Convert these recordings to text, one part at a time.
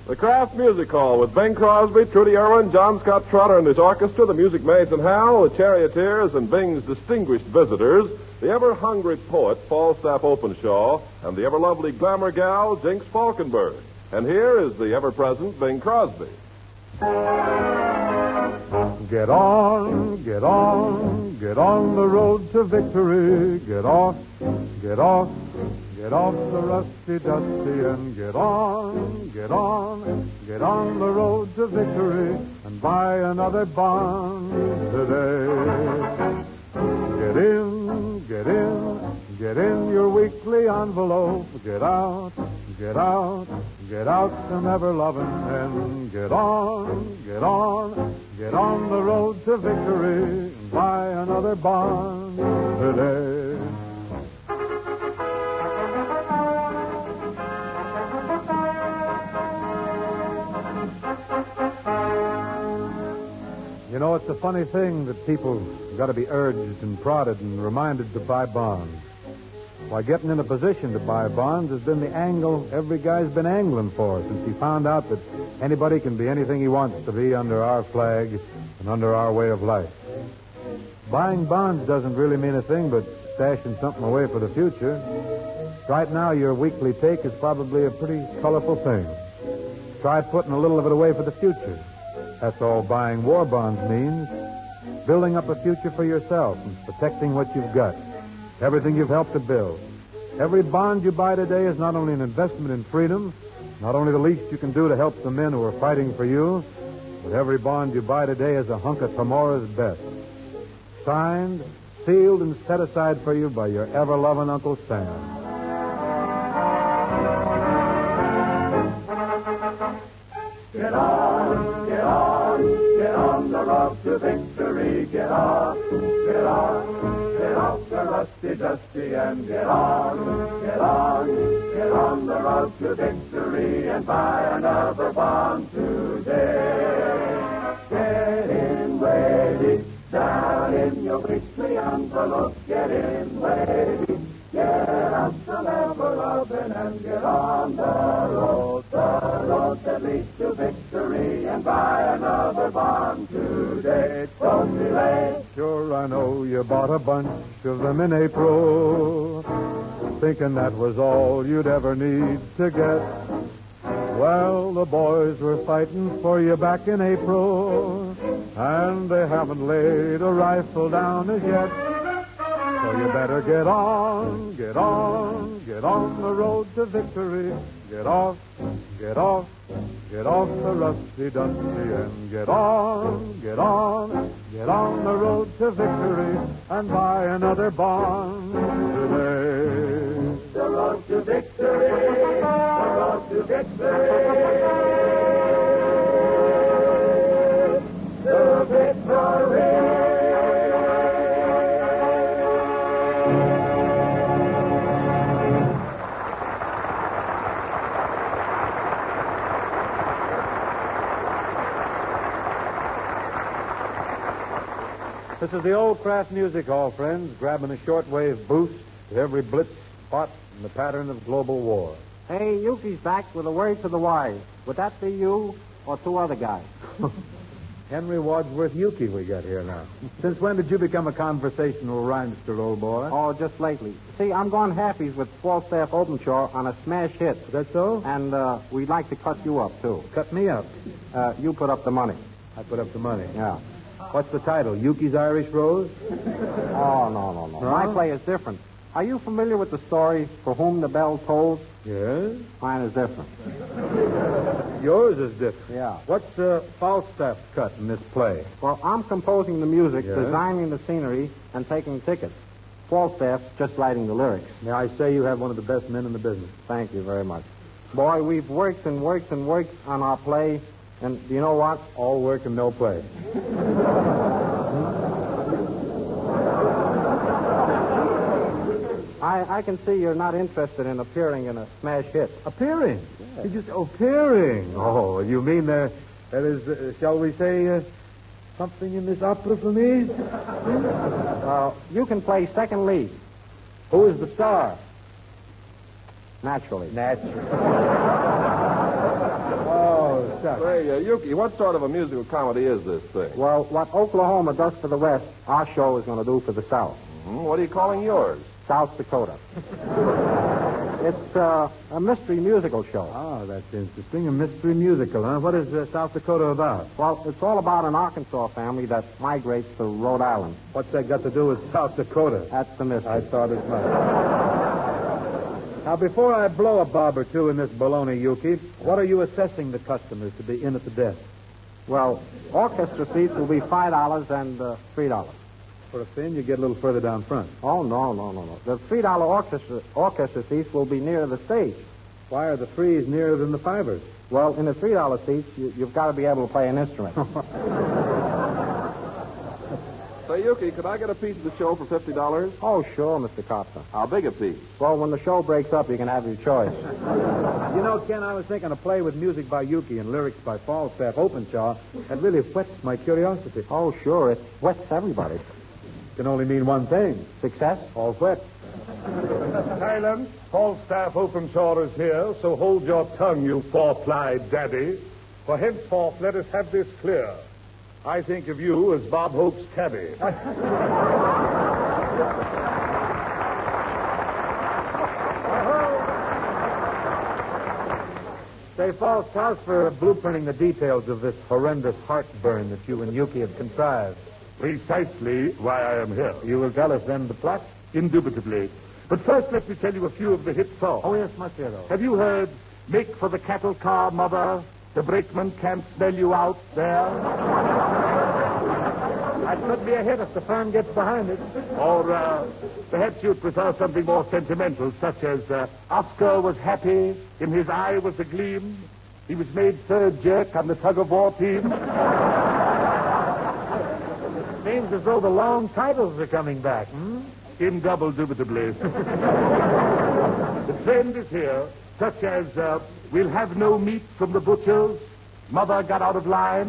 The Kraft Music Hall with Bing Crosby, Trudy Irwin, John Scott Trotter and his orchestra, the Music Maids and Hal, the Charioteers, and Bing's distinguished visitors, the ever-hungry poet, Falstaff Openshaw, and the ever-lovely glamour gal, Jinx Falkenberg. And here is the ever-present Bing Crosby. Get on, get on, get on the road to victory. Get off, get off, get off the rusty dusty and get on, get on, get on the road to victory and buy another bond today. Get in, get in, get in your weekly envelope. Get out, get out, get out some ever-loving and get on, get on, get on the road to victory and buy another bond today. You know, it's a funny thing that people got to be urged and prodded and reminded to buy bonds. Why, getting in a position to buy bonds has been the angle every guy's been angling for since he found out that anybody can be anything he wants to be under our flag and under our way of life. Buying bonds doesn't really mean a thing but stashing something away for the future. Right now, your weekly take is probably a pretty colorful thing. Try putting a little of it away for the future. That's all buying war bonds means. Building up a future for yourself and protecting what you've got. Everything you've helped to build. Every bond you buy today is not only an investment in freedom, not only the least you can do to help the men who are fighting for you, but every bond you buy today is a hunk of tomorrow's best. Signed, sealed, and set aside for you by your ever-loving Uncle Sam. Get on, get on, get on the road to victory. Get off, get off, get off the rusty dusty and get on, get on, get on the road to victory and buy another bond today. Get in, lady, down in your weekly envelope. Get in, lady, get out some ever-loving and get on the road that leads to victory and buy another bond today. Don't be late. Sure, I know you bought a bunch of them in April, thinking that was all you'd ever need to get. Well, the boys were fighting for you back in April, and they haven't laid a rifle down as yet. So you better get on, get on, get on the road to victory. Get off, get off, get off the rusty dusty and get on, get on, get on the road to victory and buy another bond today. The road to victory, the road to victory, to victory. This is the old Kraft Music Hall, friends, grabbing a shortwave boost to every blitz spot in the pattern of global war. Hey, Yuki's back with a word to the wise. Would that be you or two other guys? Henry Wadsworth Yuki we got here now. Since when did you become a conversational rhymester, old boy? Oh, just lately. See, I'm going halfies with Falstaff Openshaw on a smash hit. Is that so? And we'd like to cut you up, too. Cut me up. You put up the money. I put up the money. Yeah. What's the title? Yuki's Irish Rose? Oh, no. Huh? My play is different. Are you familiar with the story, For Whom the Bell Tolls? Yes. Mine is different. Yours is different. Yeah. What's Falstaff's cut in this play? Well, I'm composing the music, Yes. designing the scenery, and taking tickets. Falstaff's just writing the lyrics. May I say you have one of the best men in the business? Thank you very much. Boy, we've worked and worked and worked on our play, and do you know what? All work and no play. I can see you're not interested in appearing in a smash hit. Appearing? Yes. You just appearing. Oh, you mean there is, shall we say, something in this opera for me? You can play second lead. Who is the star? Naturally. Naturally. Oh, out. Say, Yuki, what sort of a musical comedy is this thing? Well, what Oklahoma does for the West, our show is going to do for the South. What are you calling yours? South Dakota. It's a mystery musical show. Oh, that's interesting. A mystery musical, huh? What is South Dakota about? Well, it's all about an Arkansas family that migrates to Rhode Island. What's that got to do with South Dakota? That's the mystery. I thought as much. Now, before I blow a bob or two in this baloney, Yuki, what are you assessing the customers to be in at the desk? Well, orchestra seats will be $5 and $3. For a fin, you get a little further down front. Oh, no. The $3 orchestra seats will be near the stage. Why are the threes nearer than the fivers? Well, in the $3 seats, you've got to be able to play an instrument. Say, Yuki, could I get a piece of the show for $50? Oh, sure, Mr. Copter. How big a piece? Well, when the show breaks up, you can have your choice. You know, Ken, I was thinking a play with music by Yuki and lyrics by Falstaff Openshaw. That really whets my curiosity. Oh, sure, it whets everybody. Can only mean one thing. Success? All wet. Silence. Falstaff Openshaw is here, so hold your tongue, you four-plied daddy. For henceforth, let us have this clear. I think of you as Bob Hope's cabby. Say, Falstaff, for blueprinting the details of this horrendous heartburn that you and Yuki have contrived. Precisely why I am here. You will tell us then the plot? Indubitably. But first, let me tell you a few of the hit songs. Oh, yes, much here, though. Have you heard Make for the Cattle Car, Mother? The brakeman can't smell you out there? That could be a hit if the firm gets behind it. Or perhaps you'd prefer something more sentimental, such as Oscar was happy, in his eye was a gleam. He was made third jerk on the tug-of-war team. Seems as though the long titles are coming back. Indubitably. The trend is here, such as We'll have no meat from the butchers. Mother got out of line.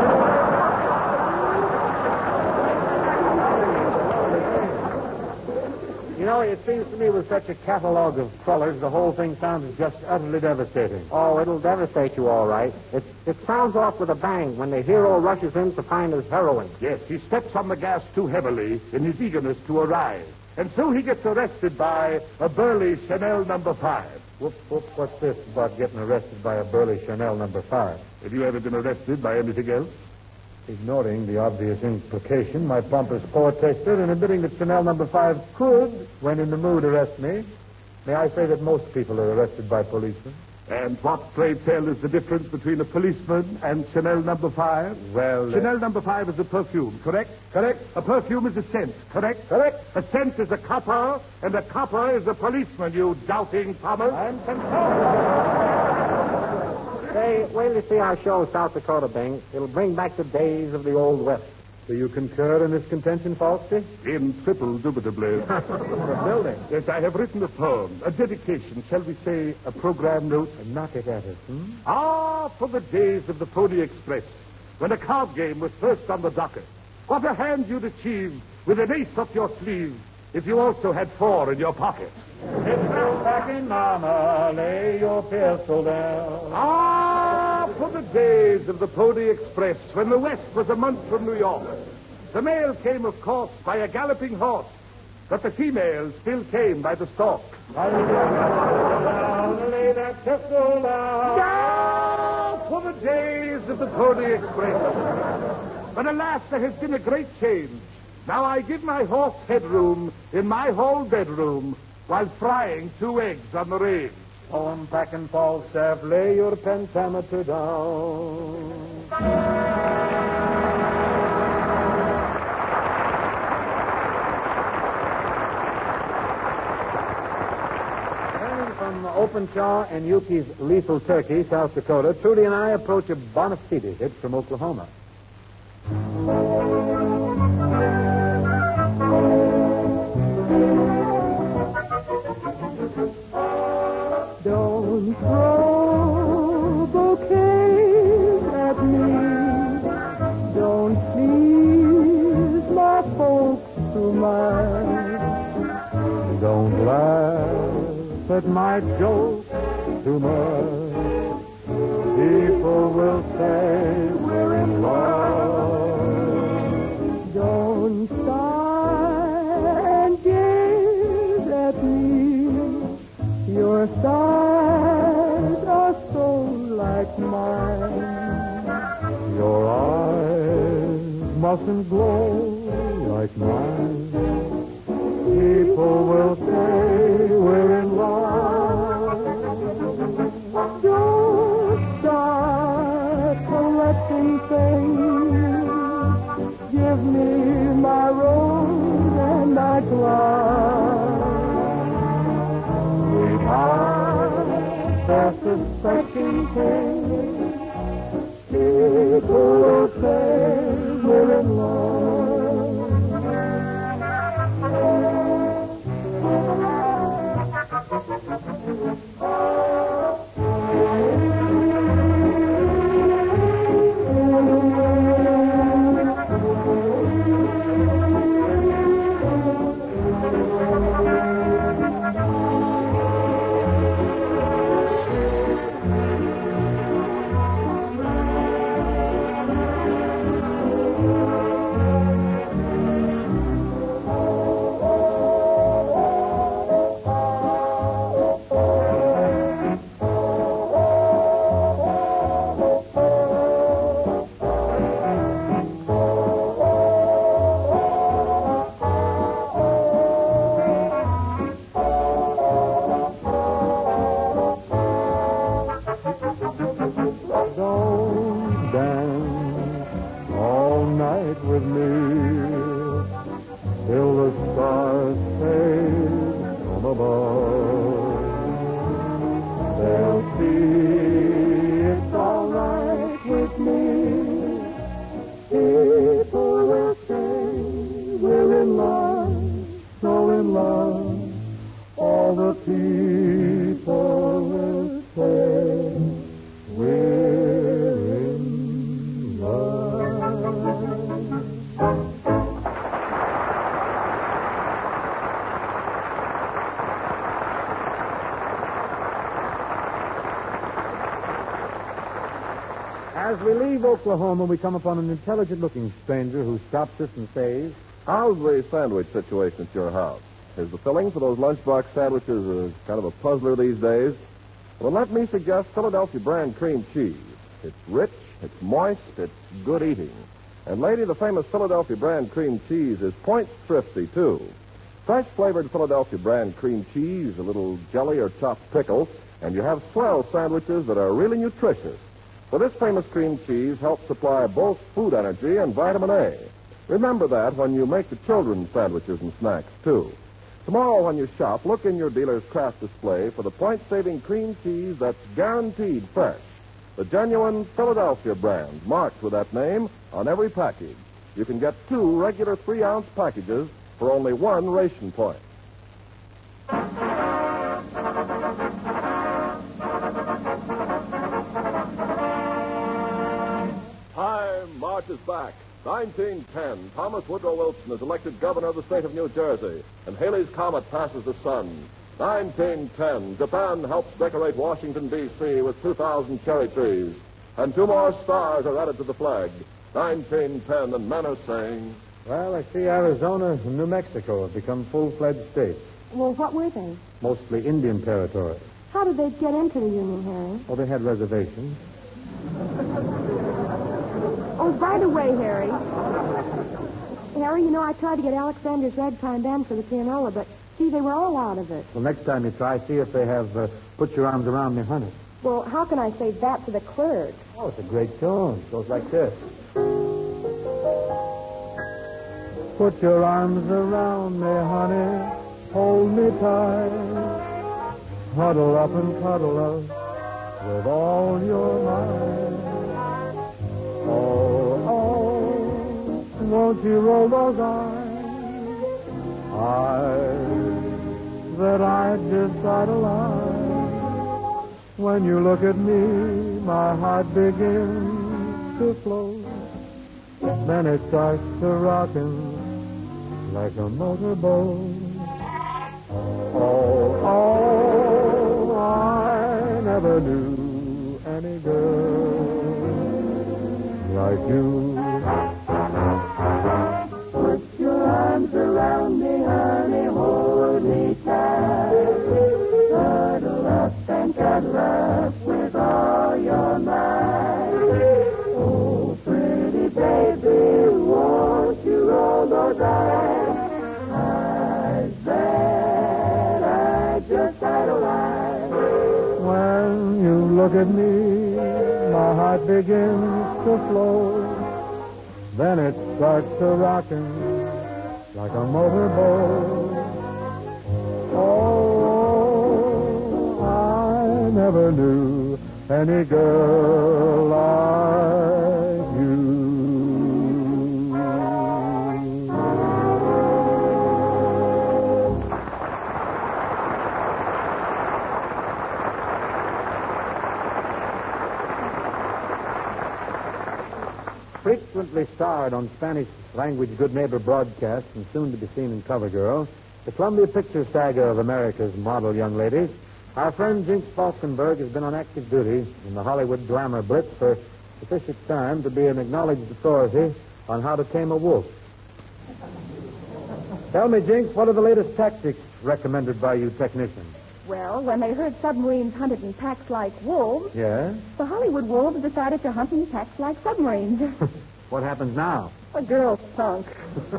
You know, it seems to me with such a catalog of colors, the whole thing sounds just utterly devastating. Oh, it'll devastate you, all right. It sounds off with a bang when the hero rushes in to find his heroine. Yes, he steps on the gas too heavily in his eagerness to arrive. And so he gets arrested by a burly Chanel No. 5. Whoop, what's this about getting arrested by a burly Chanel No. 5? Have you ever been arrested by anything else? Ignoring the obvious implication, my pompous poetaster, and admitting that Chanel No. 5 could, when in the mood, arrest me, may I say that most people are arrested by policemen? And what, pray tell, is the difference between a policeman and Chanel No. 5? Well, Chanel No. 5 is a perfume, correct? Correct. A perfume is a scent, correct? Correct. A scent is a copper, and a copper is a policeman, you doubting Thomas. I'm confounded. Say, wait till you see our show, South Dakota, Bing. It'll bring back the days of the Old West. Do you concur in this contention, Falsty? In triple dubitably. For a building. Yes, I have written a poem, a dedication, shall we say, a program note. Knock it at us, Ah, for the days of the Pony Express, when a card game was first on the docket. What a hand you'd achieve with an ace up your sleeve if you also had 4 in your pocket. Pistol packing, mama, lay your pistol down. Ah, for the days of the Pony Express, when the West was a month from New York. The mail came, of course, by a galloping horse, but the female still came by the stalk. Down, lay that pistol down. Now for the days of the Pony Express. But alas, there has been a great change. Now I give my horse headroom in my hall bedroom while frying 2 eggs on the range. Poem packing, Falstaff, lay your pentameter down. Turning from Openshaw and Yuki's Lethal Turkey, South Dakota, Trudy and I approach a Bonafide hit from Oklahoma. Don't throw bouquets at me. Don't please my folks too much. Don't laugh at my joke too much. Keep People will say we're in love. Don't sigh and gaze at me. Your sighs are so like mine. Your eyes mustn't glow like mine. People will say we're in love. Don't start collecting things. Give me my rose and my glove. Sweetheart, they're suspecting things. People will say we're in love. As we leave Oklahoma, we come upon an intelligent-looking stranger who stops us and says, How's the sandwich situation at your house? Is the filling for those lunchbox sandwiches kind of a puzzler these days? Well, let me suggest Philadelphia brand cream cheese. It's rich, it's moist, it's good eating. And, lady, the famous Philadelphia brand cream cheese is point thrifty, too. Fresh flavored Philadelphia brand cream cheese, a little jelly or chopped pickle, and you have swell sandwiches that are really nutritious. For this famous cream cheese helps supply both food energy and vitamin A. Remember that when you make the children's sandwiches and snacks, too. Tomorrow when you shop, look in your dealer's craft display for the point-saving cream cheese that's guaranteed fresh. The genuine Philadelphia brand, marked with that name on every package. You can get 2 regular 3-ounce packages for only 1 ration point. Time marches back. 1910, Thomas Woodrow Wilson is elected governor of the state of New Jersey, and Halley's Comet passes the sun. 1910, Japan helps decorate Washington, D.C. with 2,000 cherry trees, and 2 more stars are added to the flag. 1910, and men are saying... Well, I see Arizona and New Mexico have become full-fledged states, Well, what were they? mostly Indian territory. How did they get into the Union, Harry? Oh, they had reservations. Oh, by the way, Harry. Harry, you know, I tried to get Alexander's ragtime band for the pianola, but, see, they were all out of it. Well, next time you try, see if they have Put Your Arms Around Me, Honey. Well, how can I say that to the clerk? Oh, it's a great tune. It goes like this. Put your arms around me, honey. Hold me tight. Huddle up and cuddle up with all your might. Oh, won't you roll those eyes that I just idolize? When you look at me, my heart begins to float. Then it starts to rockin' like a motorboat. Oh, I never knew any girl like you. Put your arms around me, honey, hold me tight. Cuddle up and cuddle up with all your might. Oh, pretty baby, won't you roll those eyes that I just idolize? When you look at me, my heart begins to flow. Then it starts to rockin' like a motorboat. Oh, I never knew any girl like you. Frequently starred on Spanish-language Good Neighbor broadcasts and soon to be seen in Cover Girl, the Columbia Picture saga of America's model young ladies, our friend Jinx Falkenberg has been on active duty in the Hollywood glamour blitz for sufficient time to be an acknowledged authority on how to tame a wolf. Tell me, Jinx, what are the latest tactics recommended by you technicians? Well, when they heard submarines hunted in packs like wolves, Yes? the Hollywood wolves decided to hunt in packs like submarines. What happens now? A girl sunk.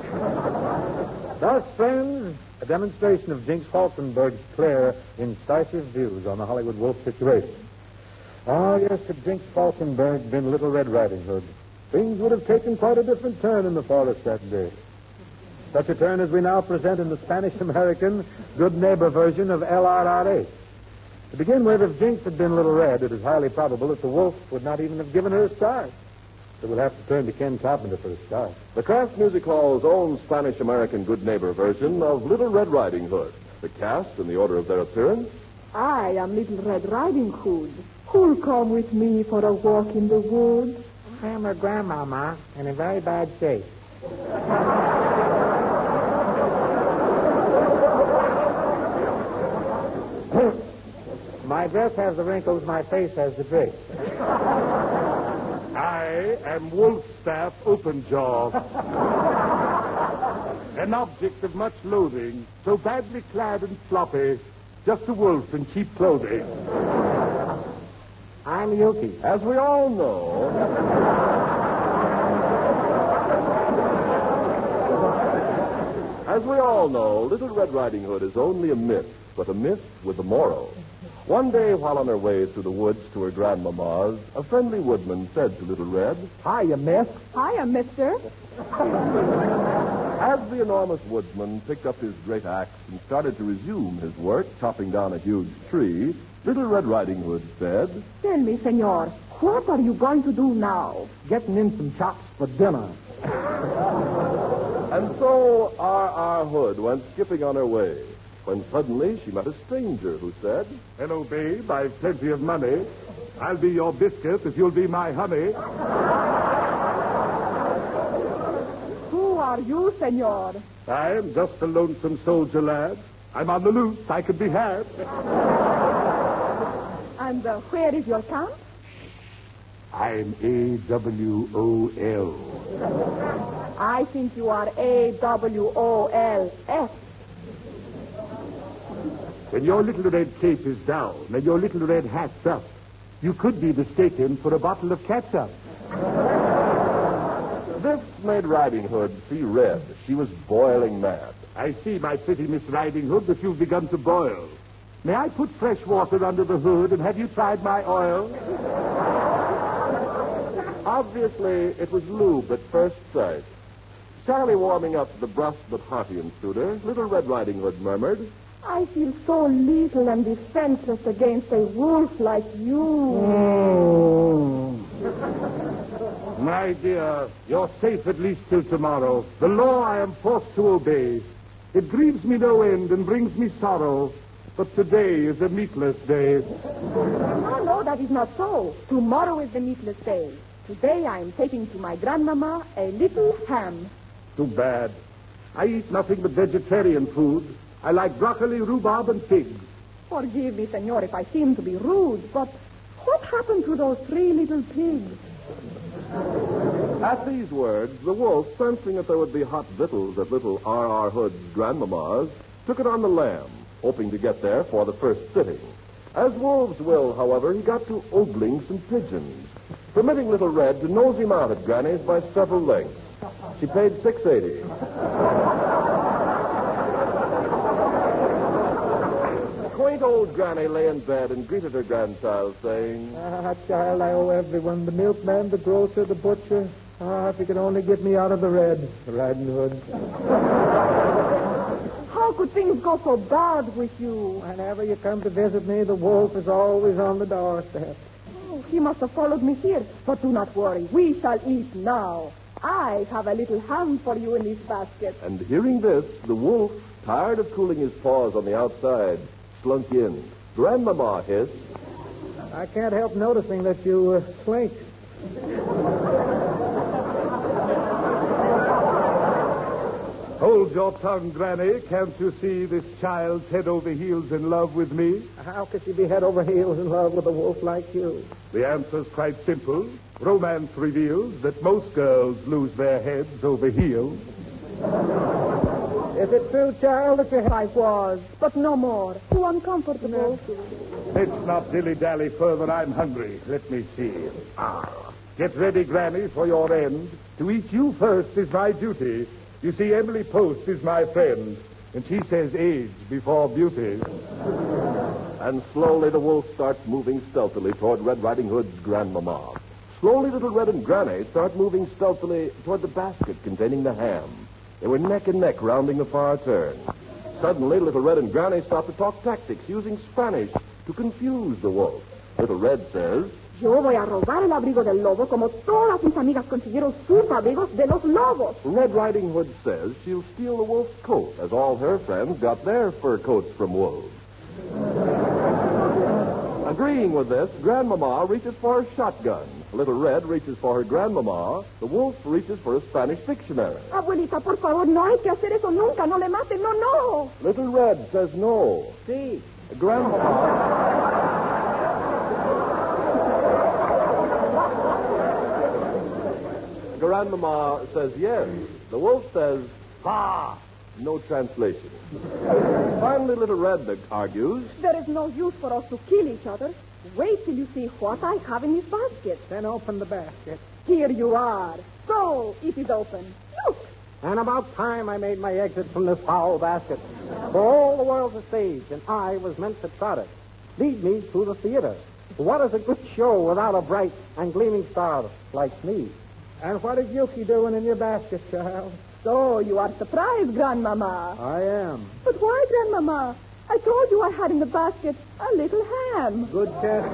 Thus, friends, a demonstration of Jinx Falkenberg's clear, incisive views on the Hollywood wolf situation. Ah, yes, had Jinx Falkenberg been Little Red Riding Hood, things would have taken quite a different turn in the forest that day. Such a turn as we now present in the Spanish-American Good Neighbor version of LRRA. To begin with, if Jinx had been Little Red, it is highly probable that the wolf would not even have given her a start. So we'll have to turn to Ken Carpenter for a start. The Kraft Music Hall's own Spanish-American Good Neighbor version of Little Red Riding Hood. The cast in the order of their appearance. I am Little Red Riding Hood. Who'll come with me for a walk in the woods? I'm her grandmama and in very bad shape. My dress has the wrinkles, my face has the drapes. I am Wolfstaff Openjaw. An object of much loathing, so badly clad and floppy, just a wolf in cheap clothing. I'm Yuki. As we all know, Little Red Riding Hood is only a myth, but a myth with a moral. One day, while on her way through the woods to her grandmama's, a friendly woodman said to Little Red, Hiya, miss. Hiya, mister. as the enormous woodsman picked up his great axe and started to resume his work, chopping down a huge tree, Little Red Riding Hood said, Tell me, senor, what are you going to do now? Getting in some chops for dinner. And so R.R. Hood went skipping on her way, when suddenly she met a stranger who said, Hello, babe, I've plenty of money. I'll be your biscuit if you'll be my honey. Who are you, senor? I am just a lonesome soldier lad. I'm on the loose. I could be had. And where is your camp? I'm A-W-O-L. I think you are A-W-O-L-S. When your little red cape is down and your little red hat's up, you could be mistaken for a bottle of catsup. This made Riding Hood see red. She was boiling mad. I see, my pretty Miss Riding Hood, that you've begun to boil. May I put fresh water under the hood, and have you tried my oil? Obviously, it was lube at first sight. Charlie warming up the brusque but hearty intruder, Little Red Riding Hood murmured, I feel so little and defenseless against a wolf like you. My dear, you're safe at least till tomorrow. The law I am forced to obey. It grieves me no end and brings me sorrow. But today is a meatless day. No, that is not so. Tomorrow is the meatless day. Today I am taking to my grandmama a little ham. Too bad. I eat nothing but vegetarian food. I like broccoli, rhubarb, and pigs. Forgive me, senor, if I seem to be rude, but what happened to those 3 little pigs? At these words, the wolf, sensing that there would be hot victuals at little R.R. Hood's grandmama's, took it on the lam, hoping to get there for the first sitting. As wolves will, however, he got to ogling some pigeons, permitting Little Red to nose him out at Granny's by several lengths. She paid $6.80. Quaint old Granny lay in bed and greeted her grandchild, saying, Child, I owe everyone. The milkman, the grocer, the butcher. If you could only get me out of the Riding Hood. How could things go so bad with you? Whenever you come to visit me, the wolf is always on the doorstep. Oh, he must have followed me here. But do not worry. We shall eat now. I have a little ham for you in this basket. And hearing this, the wolf, tired of cooling his paws on the outside, slunk in. Grandmama hissed, I can't help noticing that you slink. Hold your tongue, Granny. Can't you see this child's head over heels in love with me? How could she be head over heels in love with a wolf like you? The answer's quite simple. Romance reveals that most girls lose their heads over heels. Is it true, child, that you I was, but no more. Too uncomfortable. Let's not dilly-dally further. I'm hungry. Let me see. Get ready, Granny, for your end. To eat you first is my duty. You see, Emily Post is my friend, and she says age before beauty. and slowly the wolf starts moving stealthily toward Red Riding Hood's grandmama. Slowly Little Red and Granny start moving stealthily toward the basket containing the ham. They were neck and neck rounding the far turn. Suddenly, Little Red and Granny stop to talk tactics using Spanish to confuse the wolf. Little Red says, Yo voy a robar el abrigo del lobo como todas mis amigas consiguieron sus abrigos de los lobos. Red Riding Hood says she'll steal the wolf's coat, as all her friends got their fur coats from wolves. Agreeing with this, Grandmama reaches for a shotgun. Little Red reaches for her grandmama. The wolf reaches for a Spanish dictionary. Abuelita, por favor, no hay que hacer eso nunca. No le maten, no, no. Little Red says no. Sí. Grandmama says yes. The wolf says, bah! No translation. Finally, Little Red argues. There is no use for us to kill each other. Wait till you see what I have in this basket. Then open the basket. Here you are. So, it is open. Look. And about time I made my exit from this foul basket. For all the world's a stage, and I was meant to trot it. Lead me to the theater. What is a good show without a bright and gleaming star like me? And what is Yuki doing in your basket, child? So, you are surprised, Grandmama. I am. But why, Grandmama? I told you I had in the basket a little ham. Good test.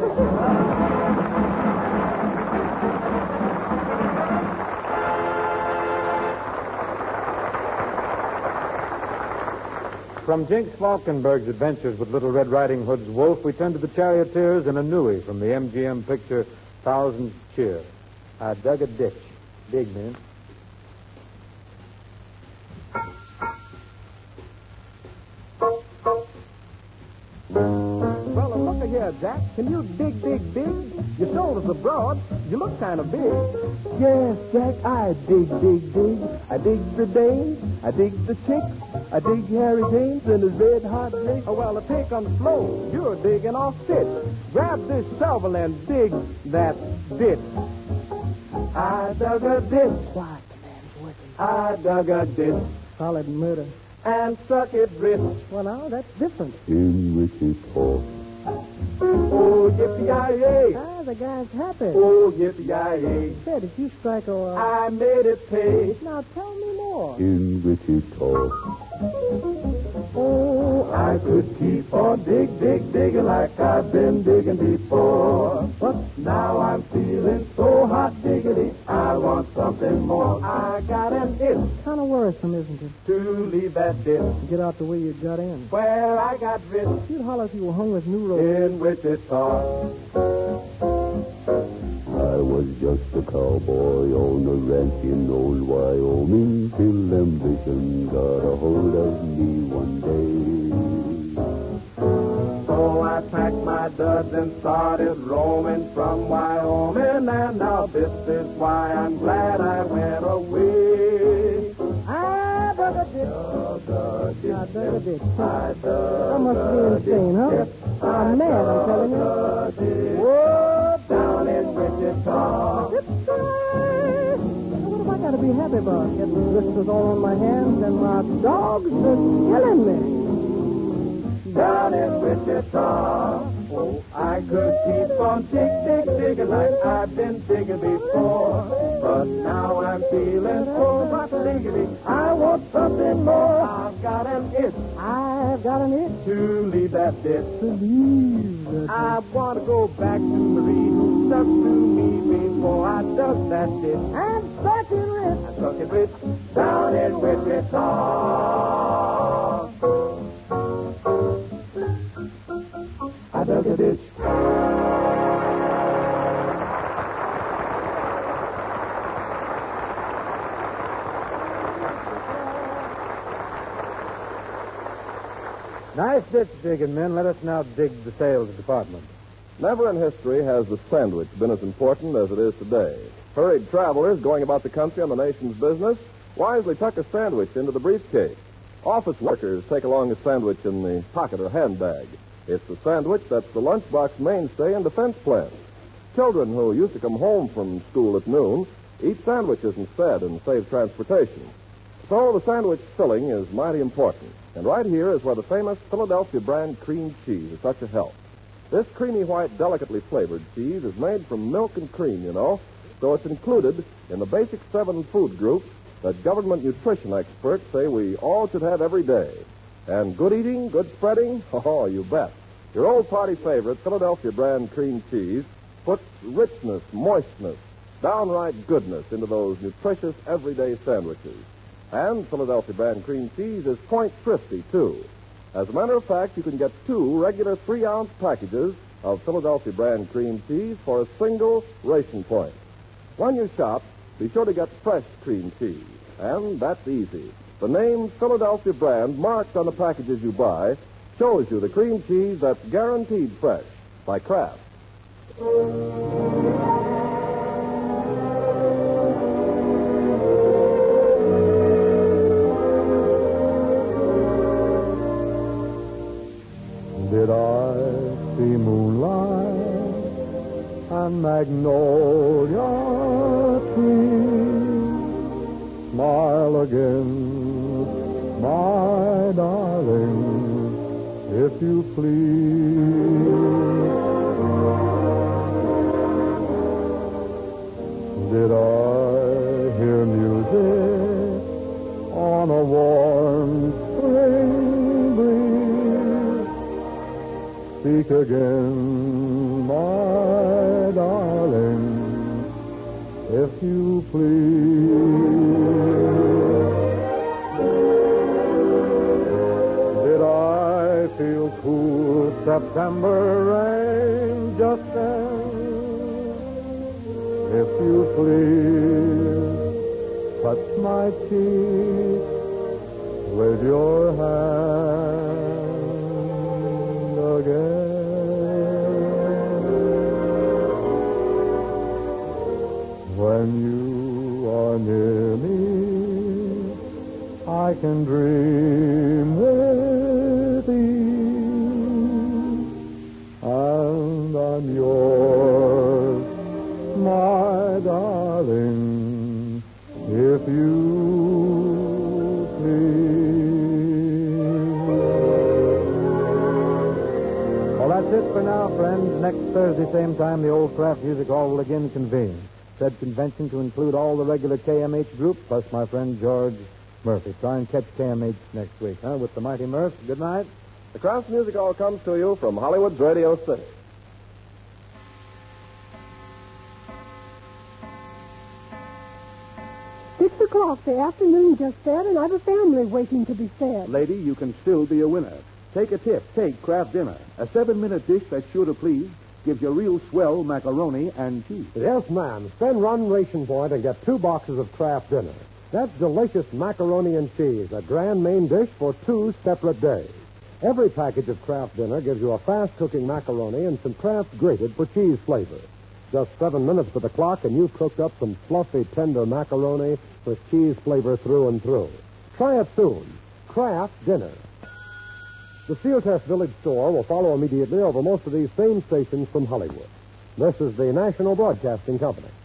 From Jinx Falkenberg's adventures with Little Red Riding Hood's wolf, we turn to the charioteers in a newie from the MGM picture Thousands Cheer. I dug a ditch. Big man. Well, look here, Jack. Can you dig? Your shoulders are broad. You look kind of big. Yes, Jack, I dig. I dig the dames. I dig the chicks. I dig Harry James and his red hot licks. Oh, well, take 'em slow. You're digging off stitch. Grab this shovel and dig that ditch. I dug a ditch. Quiet, the man's working. I dug a ditch. Solid murder. And stuck it rich. Well, now, that's different. In Wichita. Oh, yippee-yi-yay. Ah, the guy's happy. Oh, yippee-yi-yay. Say, did you strike a... I made it pay. Now, tell me more. In Wichita. Oh, I could keep on digging like I've been digging before. But now I'm feeling so hot diggity, I want something more. I got an itch Kind of worrisome, isn't it? to leave that ditch Get out the way you got in. where I got rich You'd holler if you were hung with new ropes. in Wichita. I was just a cowboy on a ranch in old Wyoming till ambition got a hold of me one day. So So I packed my duds and started roaming from Wyoming, and now this is why I'm glad I went away. I dug a ditch. I dug a ditch. I must be insane, huh? I'm mad, I'm telling you. Whoa, down in Wichita. What have I got to be happy about? Getting blisters all on my hands and my dogs are killing me. Down in Wichita. Oh, I could keep on digging like I've been digging before. But now I'm feeling so much diggity. I want something more. I've got an itch. I've got an itch. To leave that ditch. To leave that I want to go back to Marie, who stuck to me before I dug that ditch. I'm stuck in it. I stuck it with down in Wichita. I dug a ditch. Nice ditch digging, men. Let us now dig the sales department. Never in history has the sandwich been as important as it is today. Hurried travelers going about the country on the nation's business wisely tuck a sandwich into the briefcase. Office workers take along a sandwich in the pocket or handbag. It's the sandwich that's the lunchbox mainstay in defense plants. Children who used to come home from school at noon eat sandwiches instead and save transportation. So the sandwich filling is mighty important. And right here is where the famous Philadelphia brand cream cheese is such a help. This creamy white, delicately flavored cheese is made from milk and cream, you know, so it's included in the basic 7 food groups that government nutrition experts say we all should have every day. And good eating, good spreading, oh, you bet. Your old party favorite, Philadelphia brand cream cheese, puts richness, moistness, downright goodness into those nutritious everyday sandwiches. And Philadelphia brand cream cheese is point thrifty, too. As a matter of fact, you can get 2 regular 3-ounce packages of Philadelphia brand cream cheese for a single ration point. When you shop, be sure to get fresh cream cheese. And that's easy. The name Philadelphia brand marked on the packages you buy shows you the cream cheese that's guaranteed fresh by Kraft. Did I see moonlight and magnolia trees? Smile again, my darling, if you please. Did I hear music on a warm spring breeze? Speak again, my darling, if you please. Did I feel cool September rain just then? If you please, touch my cheek with your hand again. When you are near me, I can dream with ease, and I'm yours, my darling, if you please. Well, that's it for now, friends. Next Thursday, same time, the Old Kraft Music Hall will again convene. Said convention to include all the regular KMH group, plus my friend George Murphy. Try and catch KMH next week, huh? With the Mighty Murph. Good night. The Kraft Music Hall comes to you from Hollywood's Radio City. 6 o'clock, the afternoon just said, and I've a family waiting to be fed. Lady, you can still be a winner. Take a tip. Take Kraft Dinner. A 7-minute dish that's sure to please. Gives you real swell macaroni and cheese. Yes, ma'am. Spend 1 ration point and get 2 boxes of Kraft Dinner. That's delicious macaroni and cheese, a grand main dish for 2 separate days. Every package of Kraft Dinner gives you a fast-cooking macaroni and some Kraft grated for cheese flavor. Just 7 minutes to the clock, and you've cooked up some fluffy, tender macaroni with cheese flavor through and through. Try it soon. Kraft Dinner. The Steel Test Village store will follow immediately over most of these same stations from Hollywood. This is the National Broadcasting Company.